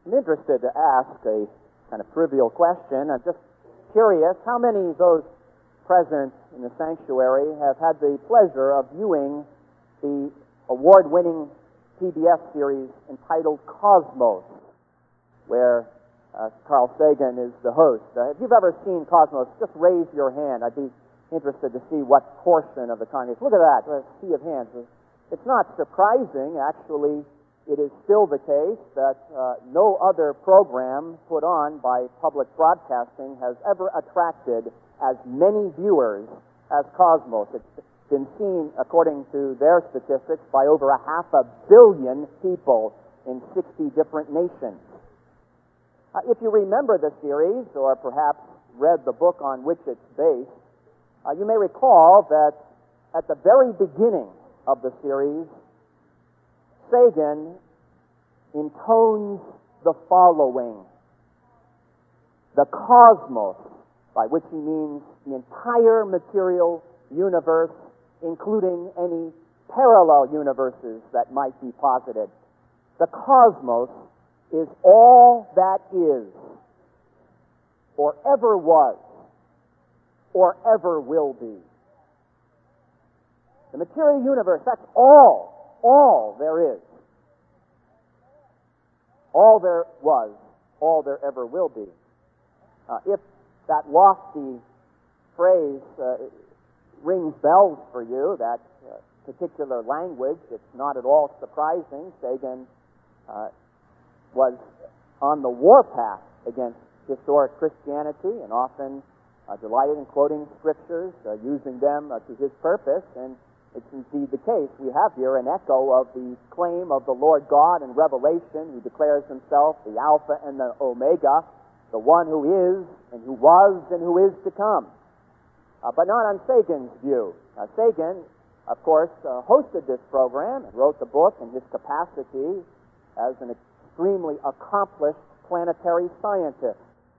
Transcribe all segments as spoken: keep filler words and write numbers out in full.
I'm interested to ask a kind of trivial question. I'm just curious, how many of those present in the sanctuary have had the pleasure of viewing the award-winning P B S series entitled Cosmos, where uh, Carl Sagan is the host? Uh, if you've ever seen Cosmos, just raise your hand. I'd be interested to see what portion of the congregation. Look at that, a sea of hands. It's not surprising, actually. It is still the case that uh, no other program put on by public broadcasting has ever attracted as many viewers as Cosmos. It's been seen, according to their statistics, by over a half a billion people in sixty different nations. Uh, if you remember the series, or perhaps read the book on which it's based, uh, you may recall that at the very beginning of the series, Sagan intones the following: the cosmos, by which he means the entire material universe, including any parallel universes that might be posited. The cosmos is all that is, or ever was, or ever will be. The material universe, that's all, all there is. All there was, all there ever will be. Uh, if that lofty phrase uh, rings bells for you, that uh, particular language, it's not at all surprising. Sagan uh, was on the warpath against historic Christianity and often uh, delighted in quoting scriptures, uh, using them uh, to his purpose, and it's indeed the case. We have here an echo of the claim of the Lord God in Revelation, who declares himself the Alpha and the Omega, the one who is, and who was, and who is to come. Uh, but not on Sagan's view. Uh, Sagan, of course, uh, hosted this program and wrote the book in his capacity as an extremely accomplished planetary scientist,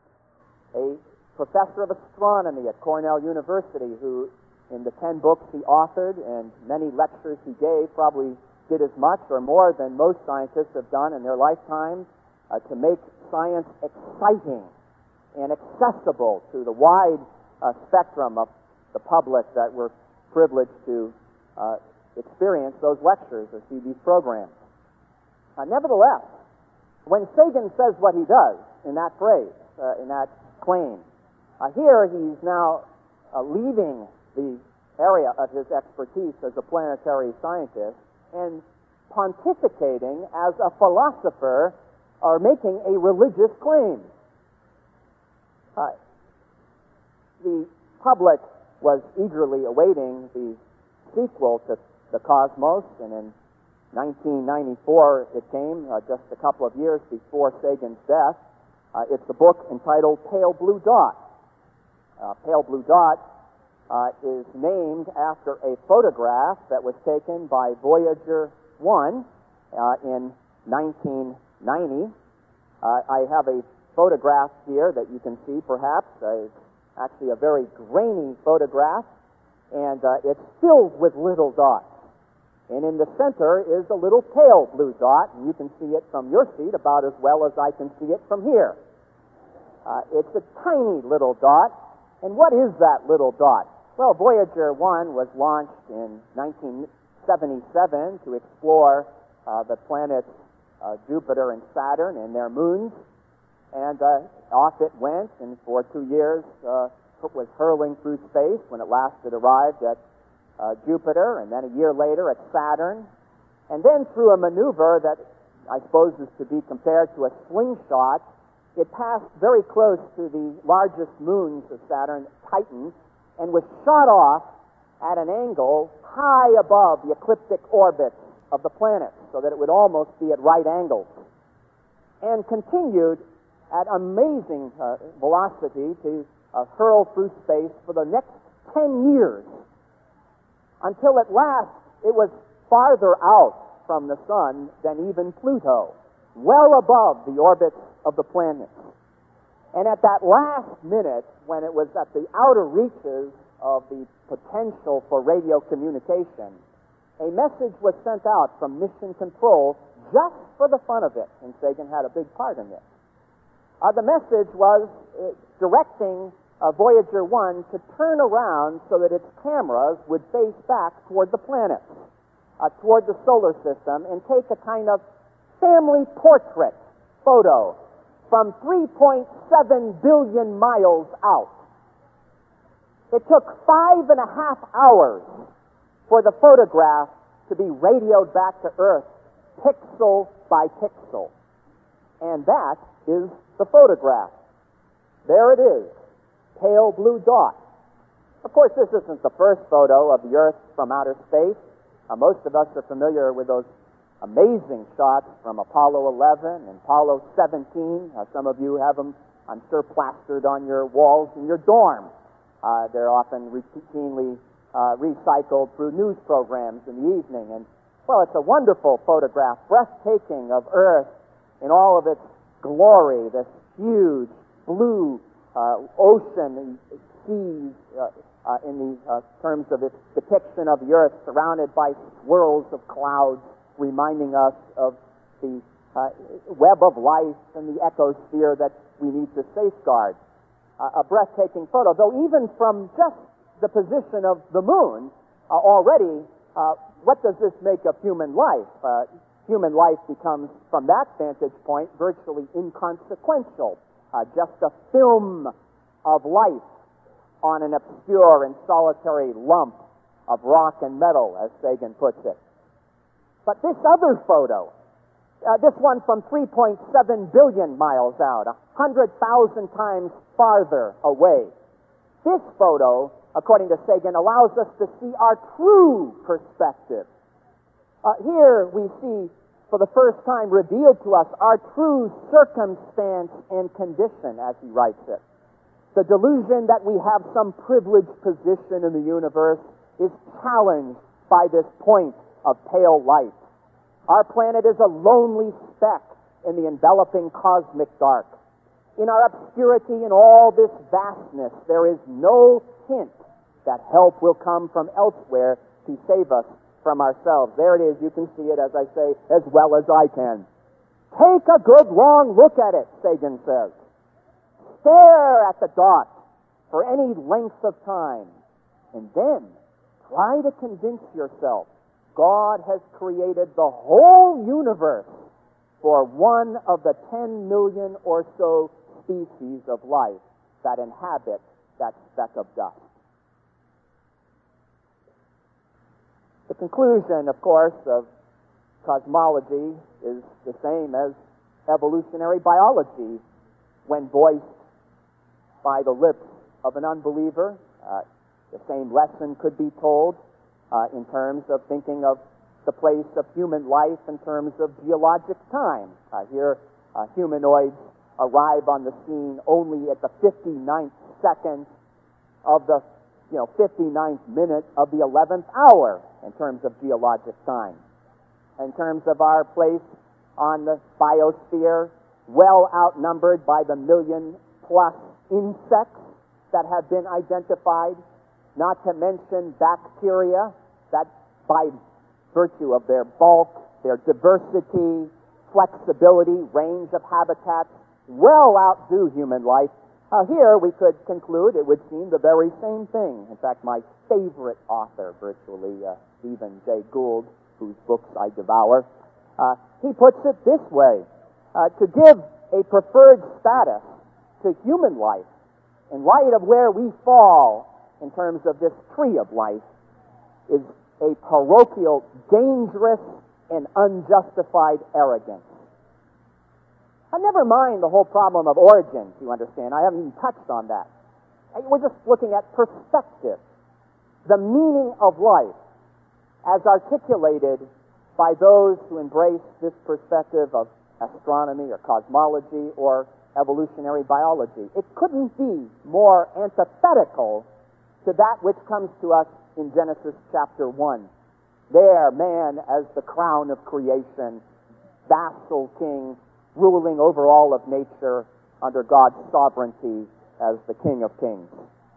a professor of astronomy at Cornell University, who in the ten books he authored and many lectures he gave probably did as much or more than most scientists have done in their lifetimes uh, to make science exciting and accessible to the wide uh, spectrum of the public that were privileged to uh, experience those lectures or see these programs. Uh, nevertheless, when Sagan says what he does in that phrase, uh, in that claim, uh, here he's now uh, leaving the area of his expertise as a planetary scientist and pontificating as a philosopher or making a religious claim. Uh, the public was eagerly awaiting the sequel to The Cosmos, and in nineteen ninety-four it came, uh, just a couple of years before Sagan's death. Uh, it's a book entitled Pale Blue Dot. Uh, Pale Blue Dot Uh, is named after a photograph that was taken by Voyager one uh, in nineteen ninety. Uh, I have a photograph here that you can see, perhaps. Uh, it's actually a very grainy photograph, and uh, it's filled with little dots. And in the center is a little pale blue dot, and you can see it from your seat about as well as I can see it from here. Uh, it's a tiny little dot. And what is that little dot? Well, Voyager one was launched in nineteen seventy-seven to explore uh, the planets uh, Jupiter and Saturn and their moons. And uh, off it went, and for two years uh, it was hurling through space when at last it arrived at uh, Jupiter, and then a year later at Saturn. And then through a maneuver that I suppose is to be compared to a slingshot, it passed very close to the largest moons of Saturn, Titan, and was shot off at an angle high above the ecliptic orbits of the planets, so that it would almost be at right angles, and continued at amazing uh, velocity to uh, hurl through space for the next ten years, until at last it was farther out from the sun than even Pluto, well above the orbits of the planets. And at that last minute, when it was at the outer reaches of the potential for radio communication, a message was sent out from Mission Control just for the fun of it, and Sagan had a big part in this. Uh, the message was uh, directing uh, Voyager one to turn around so that its cameras would face back toward the planets, uh, toward the solar system, and take a kind of family portrait photo from three point seven billion miles out. It took five and a half hours for the photograph to be radioed back to Earth, pixel by pixel. And that is the photograph. There it is, pale blue dot. Of course, this isn't the first photo of the Earth from outer space. Uh, most of us are familiar with those amazing shots from Apollo eleven and Apollo seventeen. Uh, some of you have them, I'm sure, plastered on your walls in your dorm. Uh, they're often routinely uh, recycled through news programs in the evening. And, well, it's a wonderful photograph, breathtaking, of Earth in all of its glory, this huge blue uh, ocean, seas, uh, uh, in the uh, terms of its depiction of the Earth, surrounded by swirls of clouds, reminding us of the uh, web of life and the ecosphere that we need to safeguard. Uh, a breathtaking photo, though even from just the position of the moon, uh, already, uh, what does this make of human life? Uh, human life becomes, from that vantage point, virtually inconsequential. Uh, just a film of life on an obscure and solitary lump of rock and metal, as Sagan puts it. But this other photo, uh, this one from three point seven billion miles out, one hundred thousand times farther away, this photo, according to Sagan, allows us to see our true perspective. Uh, here we see, for the first time revealed to us, our true circumstance and condition, as he writes it. The delusion that we have some privileged position in the universe is challenged by this point of pale light. Our planet is a lonely speck in the enveloping cosmic dark. In our obscurity in all this vastness, there is no hint that help will come from elsewhere to save us from ourselves. There it is. You can see it, as I say, as well as I can. Take a good long look at it, Sagan says. Stare at the dot for any length of time, and then try to convince yourself God has created the whole universe for one of the ten million or so species of life that inhabit that speck of dust. The conclusion, of course, of cosmology is the same as evolutionary biology when voiced by the lips of an unbeliever. Uh, the same lesson could be told Uh, in terms of thinking of the place of human life in terms of geologic time. Uh, here, uh, humanoids arrive on the scene only at the fifty-ninth second of the, you know, fifty-ninth minute of the eleventh hour in terms of geologic time. In terms of our place on the biosphere, well outnumbered by the million plus insects that have been identified, not to mention bacteria that, by virtue of their bulk, their diversity, flexibility, range of habitats, well outdo human life. Uh, here we could conclude it would seem the very same thing. In fact, my favorite author, virtually, uh, Stephen Jay Gould, whose books I devour, uh, he puts it this way. Uh, to give a preferred status to human life in light of where we fall in terms of this tree of life is a parochial, dangerous, and unjustified arrogance. And never mind the whole problem of origins, you understand. I haven't even touched on that. We're just looking at perspective. The meaning of life as articulated by those who embrace this perspective of astronomy or cosmology or evolutionary biology. It couldn't be more antithetical to that which comes to us in Genesis chapter one. There, man as the crown of creation, vassal king, ruling over all of nature under God's sovereignty as the King of Kings.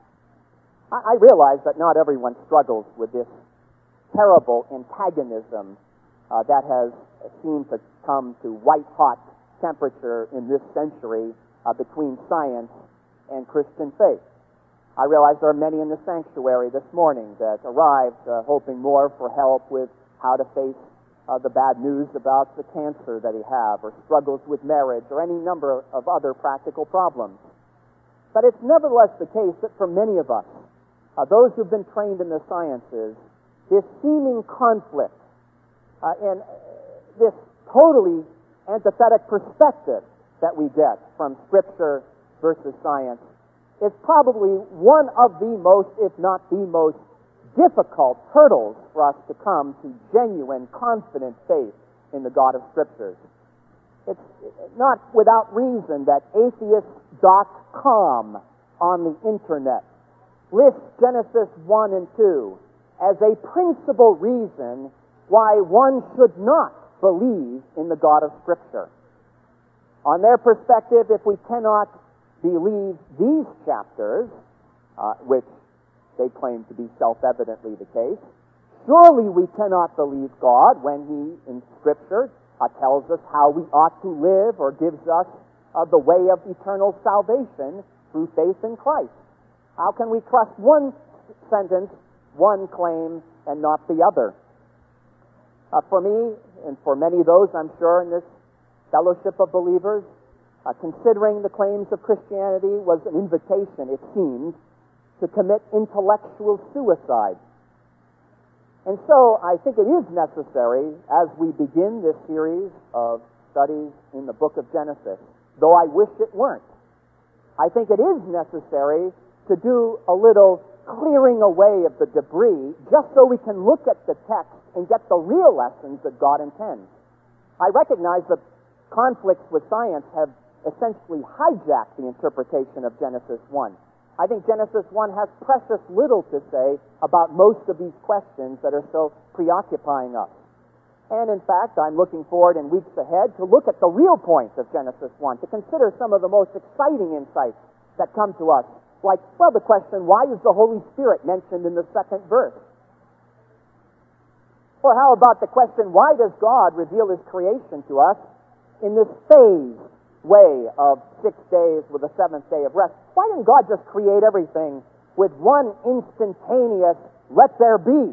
I, I realize that not everyone struggles with this terrible antagonism uh, that has seemed to come to white-hot temperature in this century uh, between science and Christian faith. I realize there are many in the sanctuary this morning that arrived uh, hoping more for help with how to face uh, the bad news about the cancer that he have, or struggles with marriage, or any number of other practical problems. But it's nevertheless the case that for many of us, uh, those who've been trained in the sciences, this seeming conflict uh, and this totally antithetic perspective that we get from Scripture versus science is probably one of the most, if not the most, difficult hurdles for us to come to genuine, confident faith in the God of Scriptures. It's not without reason that atheist dot com on the Internet lists Genesis one and two as a principal reason why one should not believe in the God of Scripture. On their perspective, if we cannot believe these chapters, uh, which they claim to be self-evidently the case, surely we cannot believe God when He, in Scripture, uh, tells us how we ought to live or gives us uh, the way of eternal salvation through faith in Christ. How can we trust one sentence, one claim, and not the other? Uh, for me, and for many of those, I'm sure, in this fellowship of believers, uh, considering the claims of Christianity was an invitation, it seemed, to commit intellectual suicide. And so I think it is necessary, as we begin this series of studies in the book of Genesis, though I wish it weren't, I think it is necessary to do a little clearing away of the debris just so we can look at the text and get the real lessons that God intends. I recognize that conflicts with science have essentially hijacked the interpretation of Genesis one. I think Genesis one has precious little to say about most of these questions that are so preoccupying us. And in fact, I'm looking forward in weeks ahead to look at the real points of Genesis one, to consider some of the most exciting insights that come to us. Like, well, the question, why is the Holy Spirit mentioned in the second verse? Or how about the question, why does God reveal His creation to us in this phased way of six days with a seventh day of rest? Why didn't God just create everything with one instantaneous, let there be,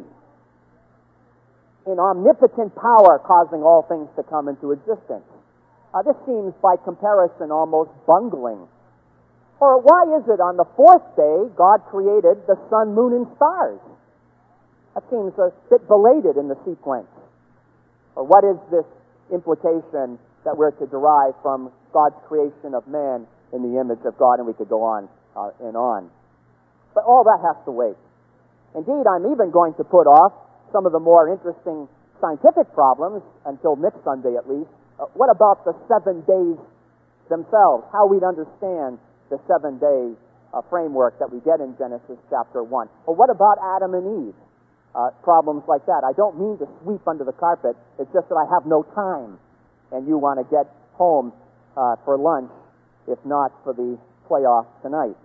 in omnipotent power causing all things to come into existence? Uh, this seems by comparison almost bungling. Or why is it on the fourth day God created the sun, moon, and stars? That seems a bit belated in the sequence. Or what is this implication that we're to derive from God's creation of man in the image of God? And we could go on uh, and on. But all that has to wait. Indeed, I'm even going to put off some of the more interesting scientific problems until next Sunday at least. Uh, what about the seven days themselves? How we'd understand the seven-day uh, framework that we get in Genesis chapter one. Or what about Adam and Eve? Uh, problems like that. I don't mean to sweep under the carpet. It's just that I have no time, and you want to get home uh, for lunch, if not for the playoff tonight.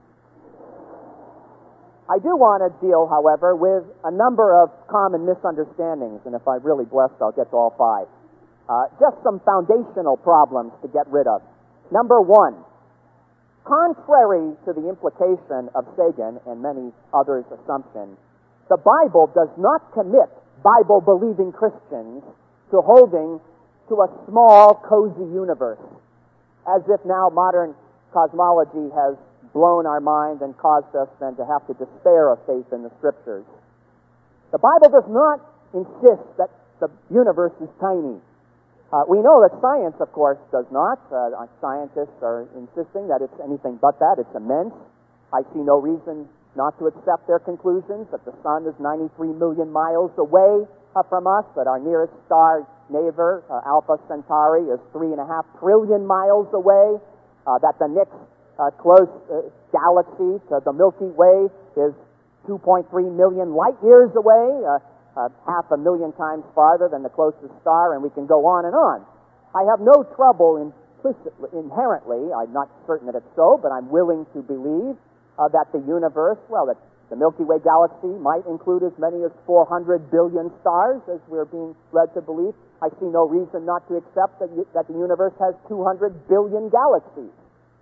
I do want to deal, however, with a number of common misunderstandings, and if I'm really blessed, I'll get to all five. Uh, just some foundational problems to get rid of. Number one, contrary to the implication of Sagan and many others' assumption, the Bible does not commit Bible-believing Christians to holding to a small, cozy universe, as if now modern cosmology has blown our mind and caused us then to have to despair of faith in the Scriptures. The Bible does not insist that the universe is tiny. Uh, we know that science, of course, does not. Uh, scientists are insisting that it's anything but that. It's immense. I see no reason not to accept their conclusions that the sun is ninety-three million miles away uh, from us, that our nearest star neighbor, uh, Alpha Centauri, is three and a half trillion miles away, uh, that the next uh, close uh, galaxy to the Milky Way is two point three million light years away, uh, Uh, half a million times farther than the closest star, and we can go on and on. I have no trouble implicitly, inherently, I'm not certain that it's so, but I'm willing to believe uh, that the universe, well, that The Milky Way galaxy might include as many as four hundred billion stars, as we're being led to believe. I see no reason not to accept that, that the universe has two hundred billion galaxies.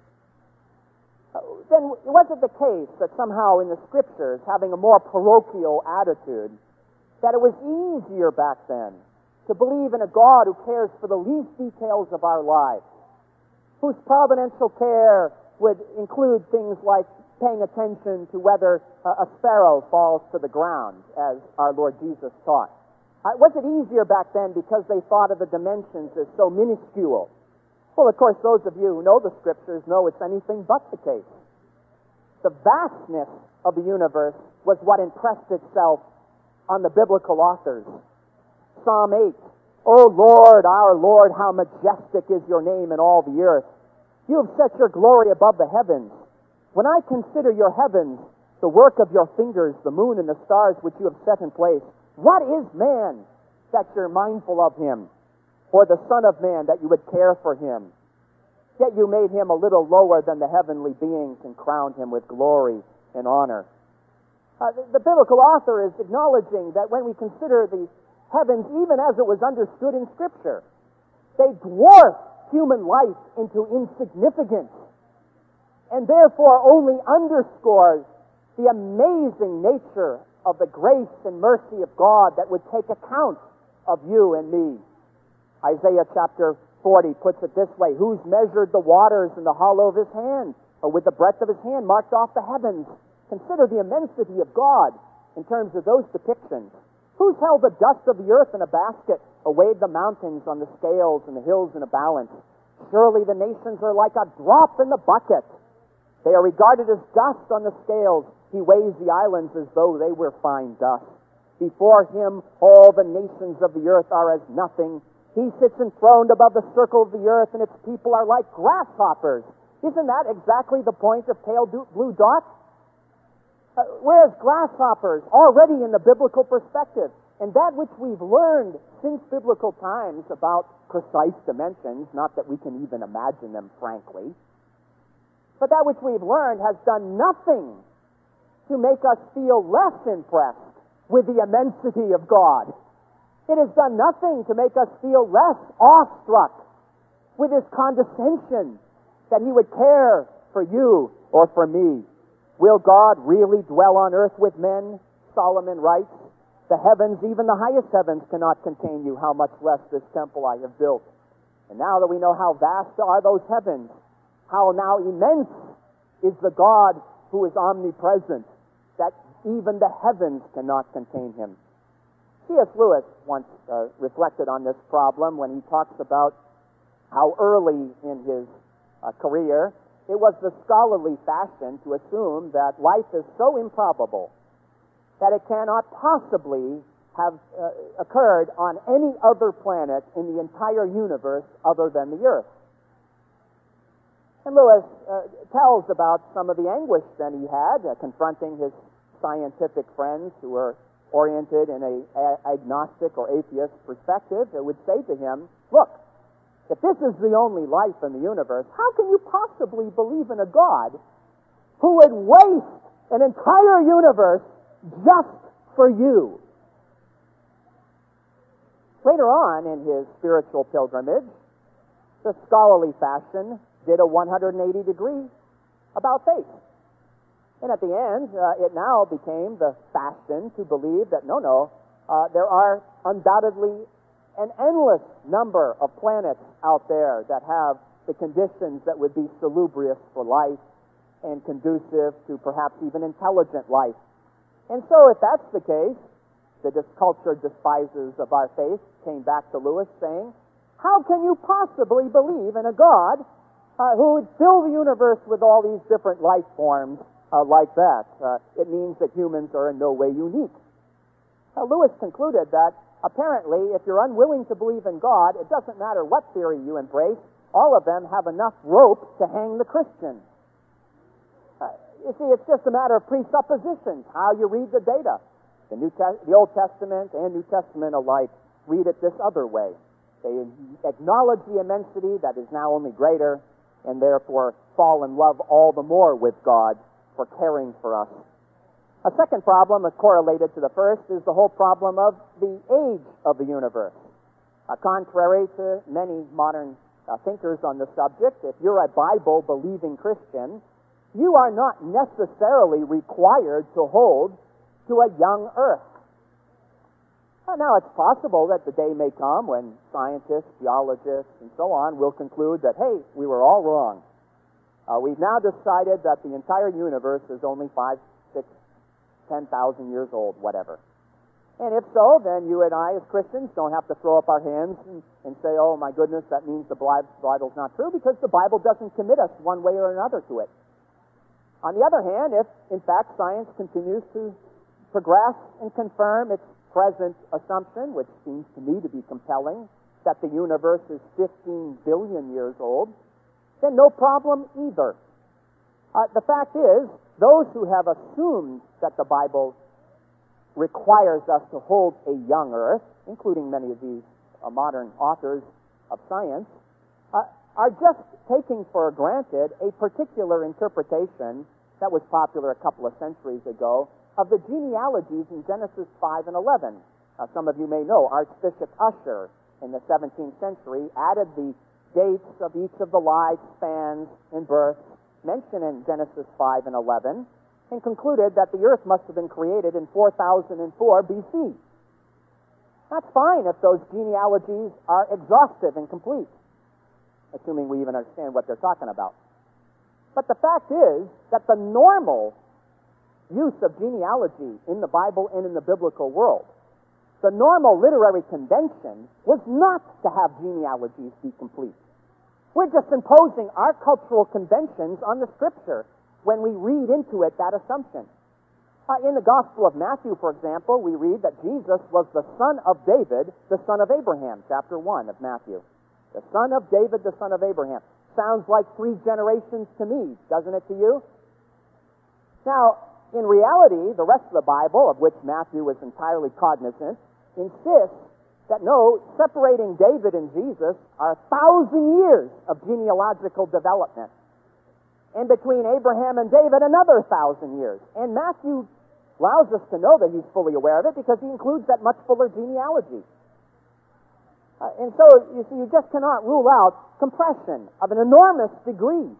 Uh, then was it the case that somehow in the Scriptures, having a more parochial attitude, that it was easier back then to believe in a God who cares for the least details of our lives, whose providential care would include things like paying attention to whether a sparrow falls to the ground, as our Lord Jesus taught? Uh, was it easier back then because they thought of the dimensions as so minuscule? Well, of course, those of you who know the Scriptures know it's anything but the case. The vastness of the universe was what impressed itself on the biblical authors. Psalm eight, O Lord, our Lord, how majestic is your name in all the earth. You have set your glory above the heavens. When I consider your heavens, the work of your fingers, the moon and the stars which you have set in place, what is man that you're mindful of him, or the Son of Man that you would care for him? Yet you made him a little lower than the heavenly beings and crowned him with glory and honor. Uh, the, the biblical author is acknowledging that when we consider the heavens, even as it was understood in Scripture, they dwarf human life into insignificance, and therefore only underscores the amazing nature of the grace and mercy of God that would take account of you and me. Isaiah chapter forty puts it this way, who's measured the waters in the hollow of his hand, or with the breadth of his hand marked off the heavens? Consider the immensity of God in terms of those depictions. Who's held the dust of the earth in a basket, or weighed the mountains on the scales and the hills in a balance? Surely the nations are like a drop in the bucket. They are regarded as dust on the scales. He weighs the islands as though they were fine dust. Before him all the nations of the earth are as nothing. He sits enthroned above the circle of the earth, and its people are like grasshoppers. Isn't that exactly the point of pale blue dot? Uh, whereas grasshoppers, already in the biblical perspective, and that which we've learned since biblical times about precise dimensions, not that we can even imagine them, frankly, but that which we've learned has done nothing to make us feel less impressed with the immensity of God. It has done nothing to make us feel less awestruck with his condescension, that he would care for you or for me. Will God really dwell on earth with men? Solomon writes, the heavens, even the highest heavens, cannot contain you, how much less this temple I have built. And now that we know how vast are those heavens, how now immense is the God who is omnipresent, that even the heavens cannot contain him. C S Lewis once uh, reflected on this problem when he talks about how early in his uh, career it was the scholarly fashion to assume that life is so improbable that it cannot possibly have uh, occurred on any other planet in the entire universe other than the Earth. And Lewis uh, tells about some of the anguish that he had uh, confronting his scientific friends who were oriented in a, a agnostic or atheist perspective. It would say to him, look, if this is the only life in the universe, how can you possibly believe in a God who would waste an entire universe just for you? Later on in his spiritual pilgrimage, the scholarly fashion did a one hundred eighty degree about faith. And at the end, uh, it now became the fashion to believe that, no, no, uh, there are undoubtedly an endless number of planets out there that have the conditions that would be salubrious for life and conducive to perhaps even intelligent life. And so if that's the case, the cultured despisers of our faith came back to Lewis saying, how can you possibly believe in a God uh, who would fill the universe with all these different life forms uh, like that? Uh, it means that humans are in no way unique. Now, Lewis concluded that apparently if you're unwilling to believe in God, it doesn't matter what theory you embrace, all of them have enough rope to hang the Christian. Uh, you see, it's just a matter of presuppositions, how you read the data. The, New Te- the Old Testament and New Testament alike read it this other way. They acknowledge the immensity that is now only greater, and therefore fall in love all the more with God for caring for us. A second problem uh, correlated to the first is the whole problem of the age of the universe. Uh, contrary to many modern uh, thinkers on the subject, if you're a Bible-believing Christian, you are not necessarily required to hold to a young earth. Uh, now, it's possible that the day may come when scientists, geologists, and so on will conclude that, hey, we were all wrong. Uh, we've now decided that the entire universe is only five, six, ten thousand years old, whatever. And if so, then you and I as Christians don't have to throw up our hands and, and say, oh my goodness, that means the Bible's not true, because the Bible doesn't commit us one way or another to it. On the other hand, if in fact science continues to progress and confirm its present assumption, which seems to me to be compelling, that the universe is fifteen billion years old, then no problem either. Uh, the fact is, those who have assumed that the Bible requires us to hold a young earth, including many of these uh, modern authors of science, uh, are just taking for granted a particular interpretation that was popular a couple of centuries ago of the genealogies in Genesis five and eleven. Now, some of you may know Archbishop Usher in the seventeenth century added the dates of each of the lifespans and births mentioned in Genesis five and eleven, and concluded that the earth must have been created in four thousand four B C. That's fine if those genealogies are exhaustive and complete, assuming we even understand what they're talking about. But the fact is that the normal use of genealogy in the Bible and in the biblical world, the normal literary convention was not to have genealogies be complete. We're just imposing our cultural conventions on the Scripture when we read into it that assumption. Uh, in the Gospel of Matthew, for example, we read that Jesus was the son of David, the son of Abraham, chapter one of Matthew. The son of David, the son of Abraham. Sounds like three generations to me, doesn't it to you? Now, in reality, the rest of the Bible, of which Matthew was entirely cognizant, insists that no, separating David and Jesus are a thousand years of genealogical development. And between Abraham and David, another thousand years. And Matthew allows us to know that he's fully aware of it because he includes that much fuller genealogy. Uh, and so, you see, you just cannot rule out compression of an enormous degree.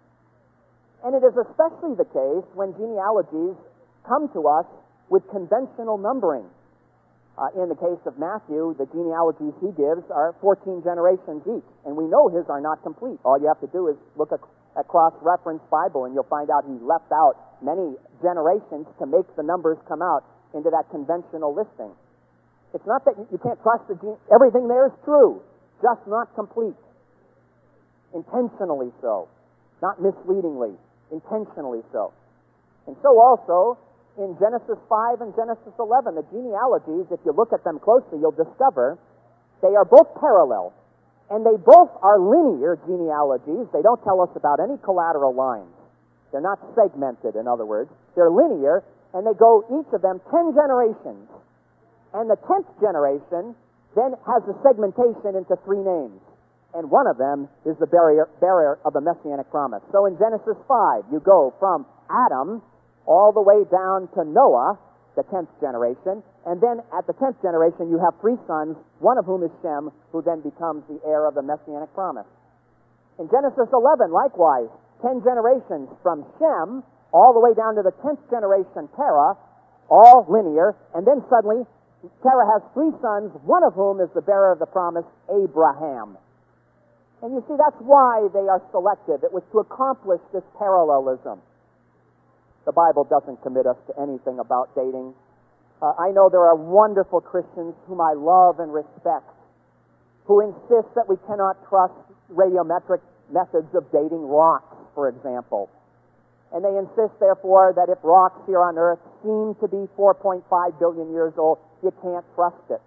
And it is especially the case when genealogies come to us with conventional numbering. Uh, in the case of Matthew, the genealogies he gives are fourteen generations each. And we know his are not complete. All you have to do is look at, at cross-reference Bible and you'll find out he left out many generations to make the numbers come out into that conventional listing. It's not that you, you can't trust the gene. Everything there is true, just not complete. Intentionally so. Not misleadingly. Intentionally so. And so also, in Genesis five and Genesis eleven, the genealogies, if you look at them closely, you'll discover they are both parallel. And they both are linear genealogies. They don't tell us about any collateral lines. They're not segmented, in other words. They're linear, and they go, each of them, ten generations. And the tenth generation then has a segmentation into three names. And one of them is the bearer, bearer of the Messianic promise. So in Genesis five, you go from Adam all the way down to Noah, the tenth generation, and then at the tenth generation you have three sons, one of whom is Shem, who then becomes the heir of the Messianic promise. In Genesis eleven, likewise, ten generations from Shem all the way down to the tenth generation, Terah, all linear, and then suddenly Terah has three sons, one of whom is the bearer of the promise, Abraham. And you see, that's why they are selective. It was to accomplish this parallelism. The Bible doesn't commit us to anything about dating. Uh, I know there are wonderful Christians whom I love and respect who insist that we cannot trust radiometric methods of dating rocks, for example. And they insist, therefore, that if rocks here on Earth seem to be four point five billion years old, you can't trust it.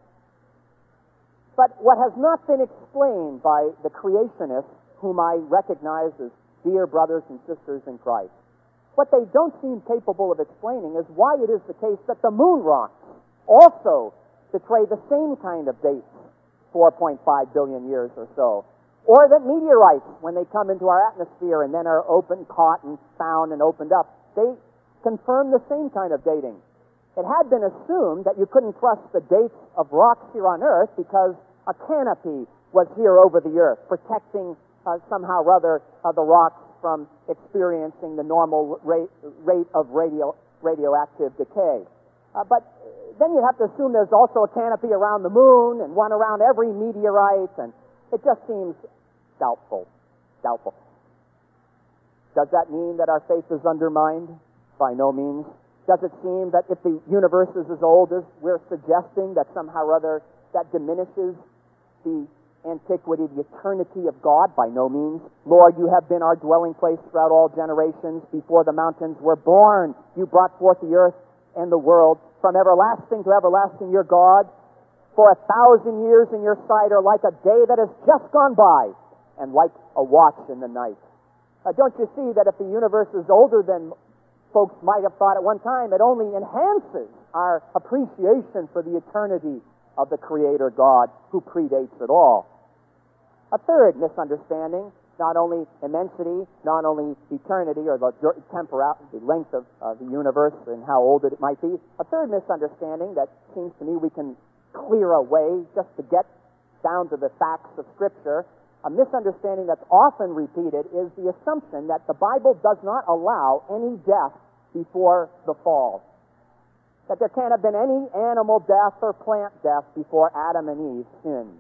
But what has not been explained by the creationists, whom I recognize as dear brothers and sisters in Christ, what they don't seem capable of explaining is why it is the case that the moon rocks also betray the same kind of dates, four point five billion years or so. Or that meteorites, when they come into our atmosphere and then are opened, caught, and found and opened up, they confirmed the same kind of dating. It had been assumed that you couldn't trust the dates of rocks here on Earth because a canopy was here over the Earth, protecting uh, somehow or other uh, the rocks from experiencing the normal rate, rate of radio, radioactive decay. Uh, but then you have to assume there's also a canopy around the moon and one around every meteorite, and it just seems doubtful. Doubtful. Does that mean that our faith is undermined? By no means. Does it seem that if the universe is as old as we're suggesting, that somehow or other that diminishes the antiquity, the eternity of God? By no means. Lord, you have been our dwelling place throughout all generations. Before the mountains were born, you brought forth the earth and the world. From everlasting to everlasting, your God. For a thousand years in your sight are like a day that has just gone by, and like a watch in the night. Uh, don't you see that if the universe is older than folks might have thought at one time, it only enhances our appreciation for the eternity of the Creator God who predates it all. A third misunderstanding, not only immensity, not only eternity or the temporal, the length of uh, the universe and how old it might be. A third misunderstanding that seems to me we can clear away just to get down to the facts of Scripture. A misunderstanding that's often repeated is the assumption that the Bible does not allow any death before the fall. That there can't have been any animal death or plant death before Adam and Eve sinned.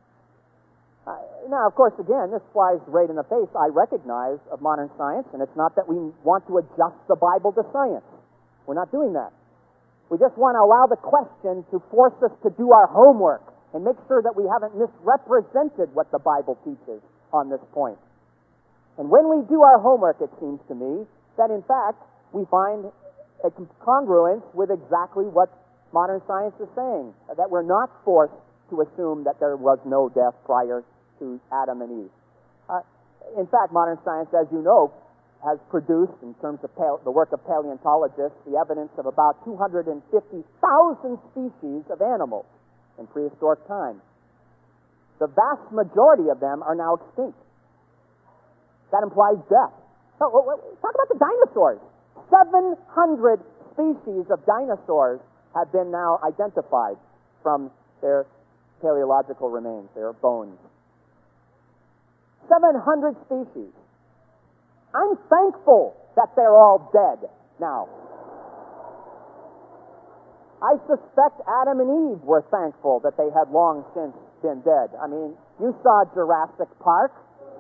Uh, now, of course, again, this flies right in the face, I recognize, of modern science, and it's not that we want to adjust the Bible to science. We're not doing that. We just want to allow the question to force us to do our homework and make sure that we haven't misrepresented what the Bible teaches on this point. And when we do our homework, it seems to me, that in fact, we find a congruence with exactly what modern science is saying, that we're not forced to assume that there was no death prior to Adam and Eve. Uh, in fact, modern science, as you know, has produced, in terms of pale, the work of paleontologists, the evidence of about two hundred fifty thousand species of animals in prehistoric times. The vast majority of them are now extinct. That implies death. So, talk about the dinosaurs. seven hundred species of dinosaurs have been now identified from their paleological remains, their bones. seven hundred species. I'm thankful that they're all dead now. I suspect Adam and Eve were thankful that they had long since been dead. I mean, you saw Jurassic Park.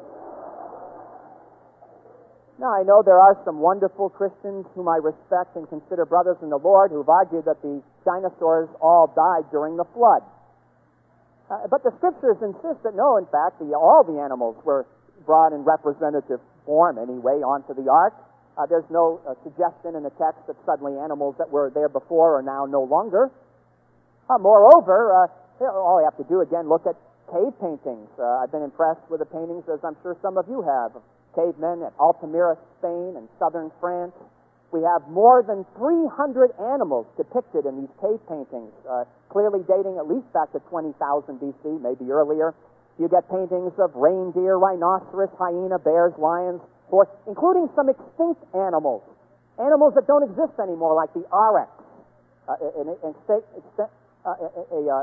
Now, I know there are some wonderful Christians whom I respect and consider brothers in the Lord who've argued that the dinosaurs all died during the flood. Uh, but the Scriptures insist that no, in fact, the, all the animals were brought in representative form anyway onto the ark. Uh, there's no uh, suggestion in the text that suddenly animals that were there before are now no longer. Uh, moreover, uh, you know, all you have to do, again, look at cave paintings. Uh, I've been impressed with the paintings, as I'm sure some of you have, of cavemen at Altamira, Spain, and southern France. We have more than three hundred animals depicted in these cave paintings, uh, clearly dating at least back to twenty thousand B C, maybe earlier. You get paintings of reindeer, rhinoceros, hyena, bears, lions, horse, including some extinct animals, animals that don't exist anymore, like the oryx, uh, an, an, an, uh, a, a,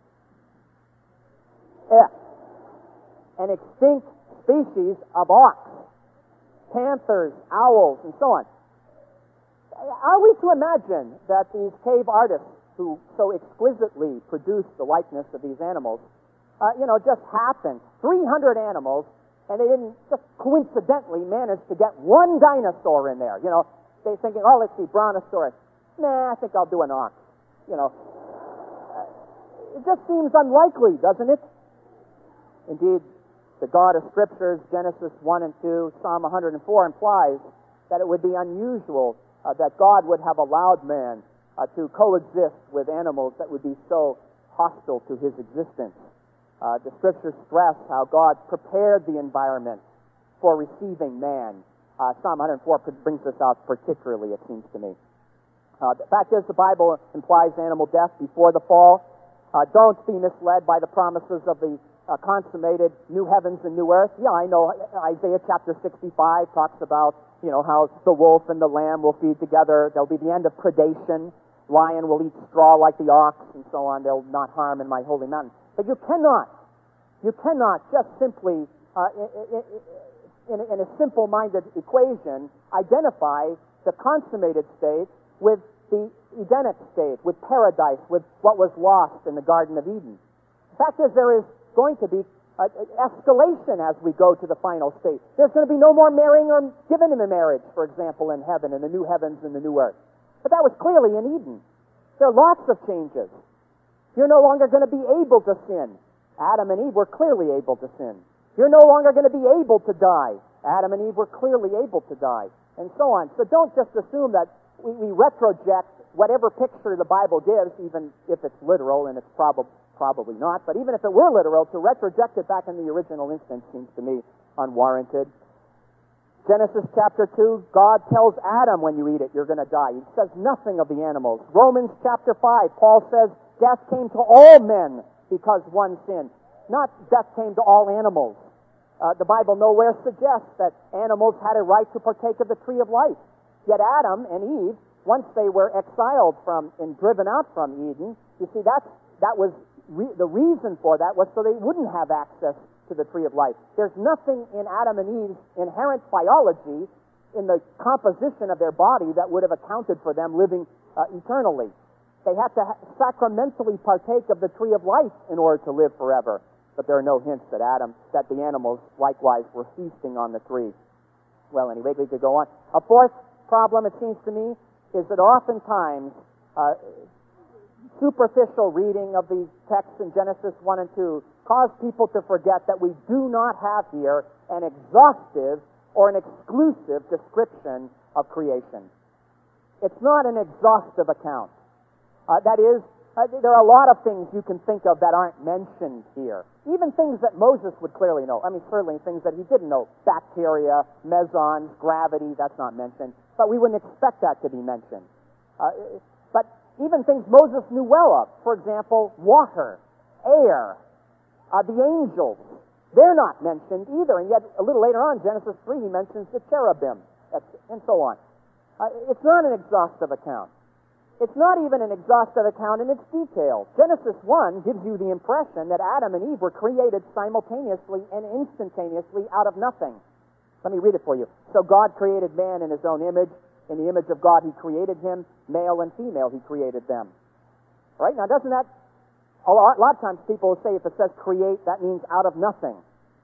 a, an extinct species of ox, panthers, owls, and so on. Are we to imagine that these cave artists who so exquisitely produced the likeness of these animals, uh, you know, just happened, three hundred animals, and they didn't just coincidentally manage to get one dinosaur in there? You know, they're thinking, oh, let's see, brontosaurus. Nah, I think I'll do an ox. You know, uh, it just seems unlikely, doesn't it? Indeed, the God of Scriptures, Genesis one and two, Psalm one hundred four, implies that it would be unusual uh, that God would have allowed man uh, to coexist with animals that would be so hostile to his existence. Uh, the Scriptures stress how God prepared the environment for receiving man. Uh, Psalm one hundred four brings this out particularly, it seems to me. Uh, the fact is, the Bible implies animal death before the fall. Uh, don't be misled by the promises of the a consummated new heavens and new earth. Yeah, I know Isaiah chapter sixty-five talks about, you know, how the wolf and the lamb will feed together. There'll be the end of predation. Lion will eat straw like the ox, and so on. They'll not harm in my holy mountain. But you cannot, you cannot just simply, uh, in, in, in a simple-minded equation, identify the consummated state with the Edenic state, with paradise, with what was lost in the Garden of Eden. The fact is, there is going to be an escalation as we go to the final state. There's going to be no more marrying or given in marriage, for example, in heaven, in the new heavens and the new earth. But that was clearly in Eden. There are lots of changes. You're no longer going to be able to sin. Adam and Eve were clearly able to sin. You're no longer going to be able to die. Adam and Eve were clearly able to die, and so on. So don't just assume that we, we retroject whatever picture the Bible gives, even if it's literal, and it's prob- probably not, but even if it were literal, to retroject it back in the original instance seems to me unwarranted. Genesis chapter two, God tells Adam, when you eat it, you're going to die. He says nothing of the animals. Romans chapter five, Paul says, death came to all men because one sinned. Not death came to all animals. Uh, the Bible nowhere suggests that animals had a right to partake of the tree of life. Yet Adam and Eve, once they were exiled from and driven out from Eden, you see, that's, that was re- the reason for that was so they wouldn't have access to the tree of life. There's nothing in Adam and Eve's inherent biology, in the composition of their body, that would have accounted for them living uh, eternally. They had to ha- sacramentally partake of the tree of life in order to live forever. But there are no hints that Adam, that the animals likewise were feasting on the tree. Well, anyway, we could go on. A fourth problem, it seems to me, is that oftentimes uh, superficial reading of the texts in Genesis one and two cause people to forget that we do not have here an exhaustive or an exclusive description of creation. It's not an exhaustive account. Uh, that is, uh, there are a lot of things you can think of that aren't mentioned here. Even things that Moses would clearly know. I mean, certainly things that he didn't know. Bacteria, mesons, gravity, that's not mentioned. But we wouldn't expect that to be mentioned. Uh, but even things Moses knew well of. For example, water, air, uh, the angels. They're not mentioned either. And yet, a little later on, Genesis three, he mentions the cherubim, and so on. Uh, it's not an exhaustive account. It's not even an exhaustive account in its detail. Genesis one gives you the impression that Adam and Eve were created simultaneously and instantaneously out of nothing. Let me read it for you. So God created man in his own image. In the image of God he created him. Male and female he created them. All right? Now doesn't that... A lot, a lot of times people will say if it says create, that means out of nothing.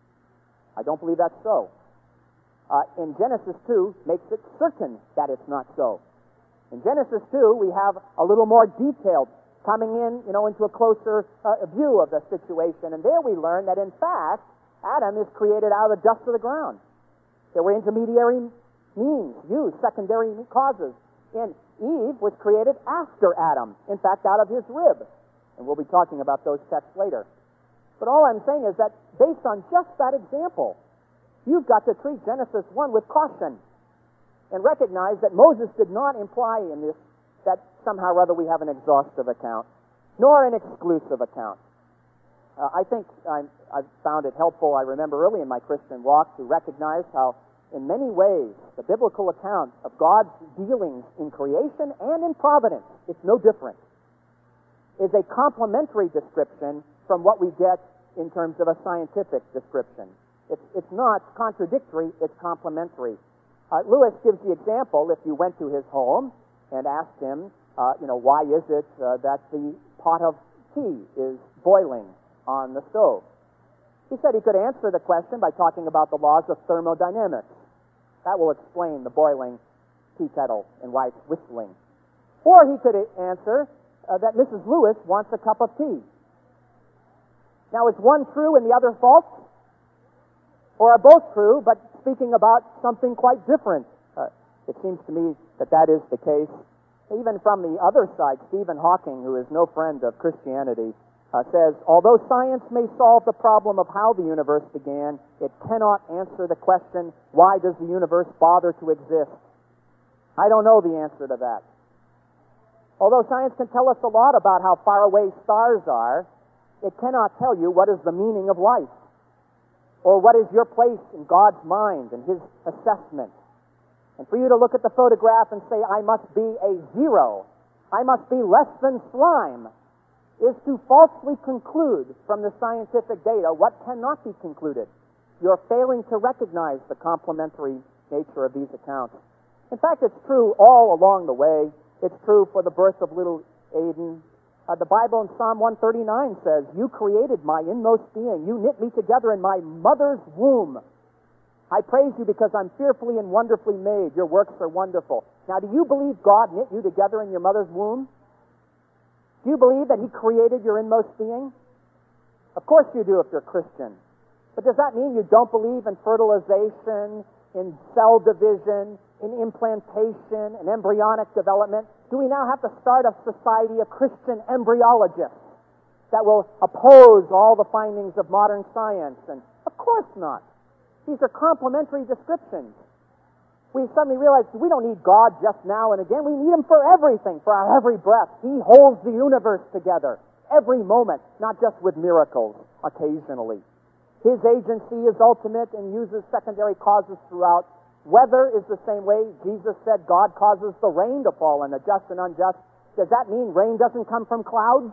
I don't believe that's so. Uh, in Genesis two, makes it certain that it's not so. In Genesis two, we have a little more detailed, coming in, you know, into a closer uh, view of the situation. And there we learn that, in fact, Adam is created out of the dust of the ground. There were intermediary means used, secondary causes. And Eve was created after Adam, in fact, out of his rib. And we'll be talking about those texts later. But all I'm saying is that, based on just that example, you've got to treat Genesis one with caution. And recognize that Moses did not imply in this that somehow or other we have an exhaustive account, nor an exclusive account. Uh, I think I'm, I've found it helpful, I remember early in my Christian walk, to recognize how, in many ways, the biblical account of God's dealings in creation and in providence, it's no different, is a complementary description from what we get in terms of a scientific description. It's, it's not contradictory, it's complementary. Uh, Lewis gives the example, if you went to his home and asked him, uh, you know, why is it uh, that the pot of tea is boiling on the stove? He said he could answer the question by talking about the laws of thermodynamics. That will explain the boiling tea kettle and why it's whistling. Or he could answer uh, that Missus Lewis wants a cup of tea. Now, is one true and the other false? Or are both true, but speaking about something quite different? Uh, it seems to me that that is the case. Even from the other side, Stephen Hawking, who is no friend of Christianity, uh, says, although science may solve the problem of how the universe began, it cannot answer the question, why does the universe bother to exist? I don't know the answer to that. Although science can tell us a lot about how far away stars are, It cannot tell you what is the meaning of life, or what is your place in God's mind and His assessment. And for you to look at the photograph and say, I must be a zero, I must be less than slime, is to falsely conclude from the scientific data what cannot be concluded. You're failing to recognize the complementary nature of these accounts. In fact, it's true all along the way. It's true for the birth of little Aiden. Uh, the Bible in Psalm one thirty-nine says, you created my inmost being. You knit me together in my mother's womb. I praise you because I'm fearfully and wonderfully made. Your works are wonderful. Now, do you believe God knit you together in your mother's womb? Do you believe that He created your inmost being? Of course you do if you're a Christian. But does that mean you don't believe in fertilization, in cell division, in implantation, and embryonic development? Do we now have to start a society of Christian embryologists that will oppose all the findings of modern science? And of course not. These are complementary descriptions. We suddenly realize we don't need God just now and again. We need Him for everything, for our every breath. He holds the universe together every moment, not just with miracles occasionally. His agency is ultimate and uses secondary causes throughout. Weather is the same way. Jesus said God causes the rain to fall on the just and unjust. Does that mean rain doesn't come from clouds?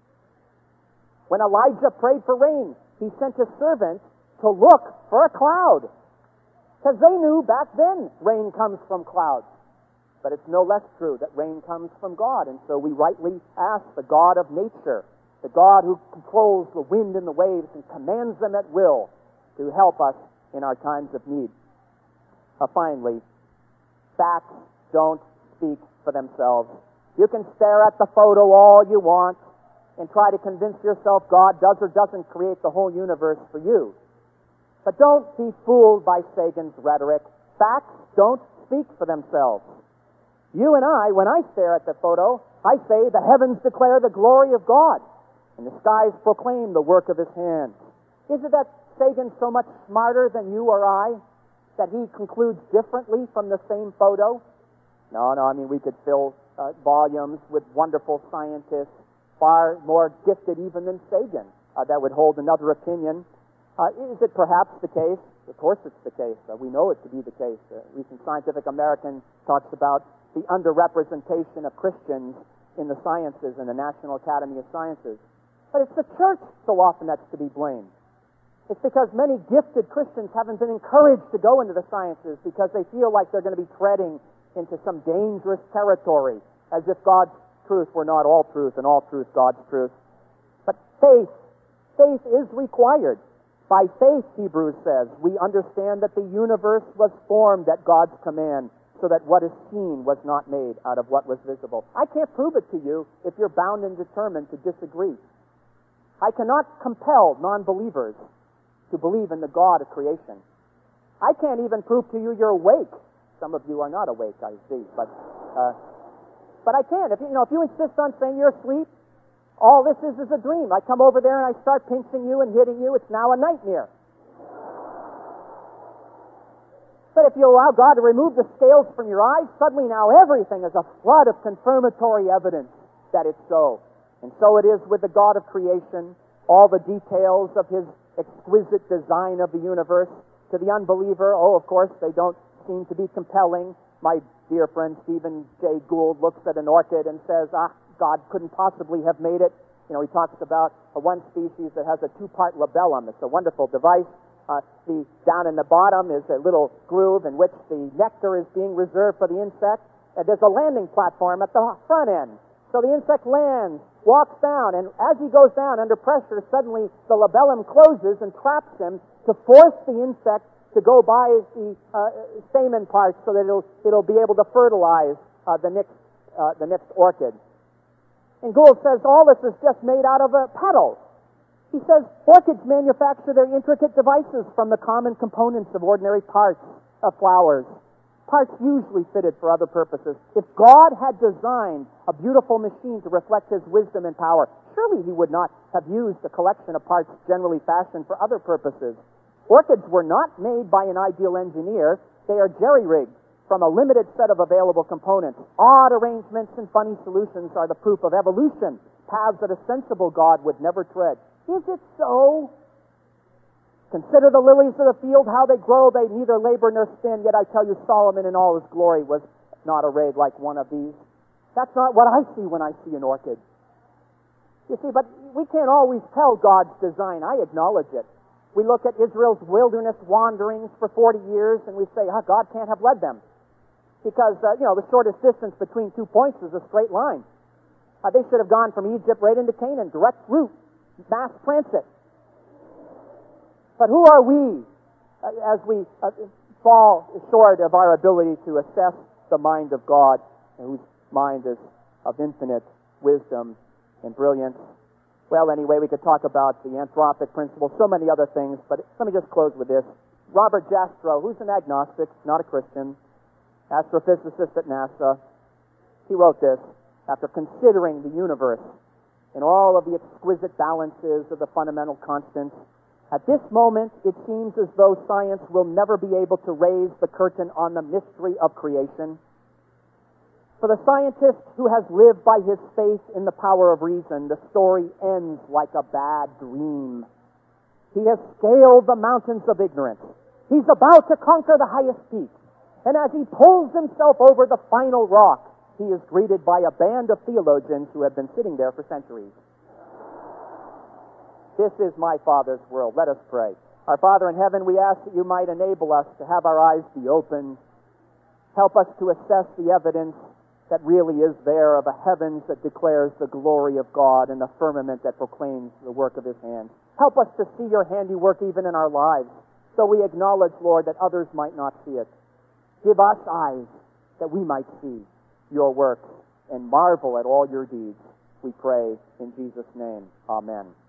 When Elijah prayed for rain, he sent his servant to look for a cloud. Because they knew back then rain comes from clouds. But it's no less true that rain comes from God. And so we rightly ask the God of nature, the God who controls the wind and the waves and commands them at will, to help us in our times of need. Uh, finally, facts don't speak for themselves. You can stare at the photo all you want and try to convince yourself God does or doesn't create the whole universe for you. But don't be fooled by Sagan's rhetoric. Facts don't speak for themselves. You and I, when I stare at the photo, I say the heavens declare the glory of God, and the skies proclaim the work of His hands. Isn't that Sagan so much smarter than you or I, that he concludes differently from the same photo? No, no, I mean, we could fill uh, volumes with wonderful scientists, far more gifted even than Sagan, uh, that would hold another opinion. Uh, is it perhaps the case? Of course it's the case. Uh, we know it to be the case. Uh, recent Scientific American talks about the underrepresentation of Christians in the sciences in the National Academy of Sciences. But it's the church so often that's to be blamed. It's because many gifted Christians haven't been encouraged to go into the sciences because they feel like they're going to be treading into some dangerous territory, as if God's truth were not all truth and all truth God's truth. But faith, faith is required. By faith, Hebrews says, we understand that the universe was formed at God's command, so that what is seen was not made out of what was visible. I can't prove it to you if you're bound and determined to disagree. I cannot compel non-believers to believe in the God of creation. I can't even prove to you you're awake. Some of you are not awake, I see, but uh, but I can. If you, you know, if you insist on saying you're asleep, all this is is a dream. I come over there and I start pinching you and hitting you. It's now a nightmare. But if you allow God to remove the scales from your eyes, suddenly now everything is a flood of confirmatory evidence that it's so. And so it is with the God of creation, all the details of His exquisite design of the universe. To the unbeliever, oh, of course, they don't seem to be compelling. My dear friend Stephen Jay Gould looks at an orchid and says, ah, God couldn't possibly have made it. You know, he talks about a one species that has a two-part labellum. It's a wonderful device. Uh, the down in the bottom is a little groove in which the nectar is being reserved for the insect. And there's a landing platform at the front end. So the insect lands, walks down, and as he goes down under pressure, suddenly the labellum closes and traps him to force the insect to go by the uh, stamen parts so that it'll it'll be able to fertilize uh, the next uh, the next orchid. And Gould says all this is just made out of a petal. He says orchids manufacture their intricate devices from the common components of ordinary parts of flowers, parts usually fitted for other purposes. If God had designed a beautiful machine to reflect His wisdom and power, surely He would not have used a collection of parts generally fashioned for other purposes. Orchids were not made by an ideal engineer. They are jerry-rigged from a limited set of available components. Odd arrangements and funny solutions are the proof of evolution, paths that a sensible God would never tread. Is it so? Consider the lilies of the field, how they grow, they neither labor nor spin, yet I tell you Solomon in all his glory was not arrayed like one of these. That's not what I see when I see an orchid. You see, but we can't always tell God's design. I acknowledge it. We look at Israel's wilderness wanderings for forty years and we say, oh, God can't have led them. Because, uh, you know, the shortest distance between two points is a straight line. Uh, they should have gone from Egypt right into Canaan, direct route, mass transit. But who are we uh, as we uh, fall short of our ability to assess the mind of God, whose mind is of infinite wisdom and brilliance? Well, anyway, we could talk about the anthropic principle, so many other things, but let me just close with this. Robert Jastrow, who's an agnostic, not a Christian, astrophysicist at NASA, he wrote this after considering the universe and all of the exquisite balances of the fundamental constants. At this moment, it seems as though science will never be able to raise the curtain on the mystery of creation. For the scientist who has lived by his faith in the power of reason, the story ends like a bad dream. He has scaled the mountains of ignorance. He's about to conquer the highest peak. And as he pulls himself over the final rock, he is greeted by a band of theologians who have been sitting there for centuries. This is my Father's world. Let us pray. Our Father in heaven, we ask that you might enable us to have our eyes be opened. Help us to assess the evidence that really is there of a heavens that declares the glory of God and the firmament that proclaims the work of his hands. Help us to see your handiwork even in our lives, so we acknowledge, Lord, that others might not see it. Give us eyes that we might see your works and marvel at all your deeds. We pray in Jesus' name. Amen.